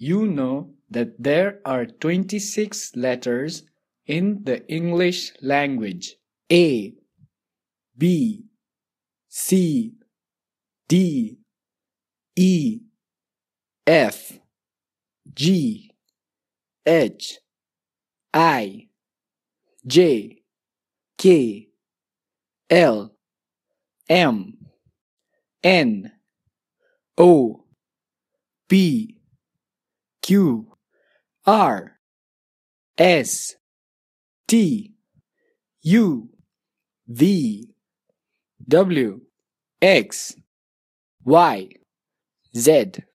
You know that there are 26 letters in the English language. A, B, C, D, E, F, G, H, I, J, K, L, M, N, O, P, Q, R, S, T, U, V, W, X, Y, Z.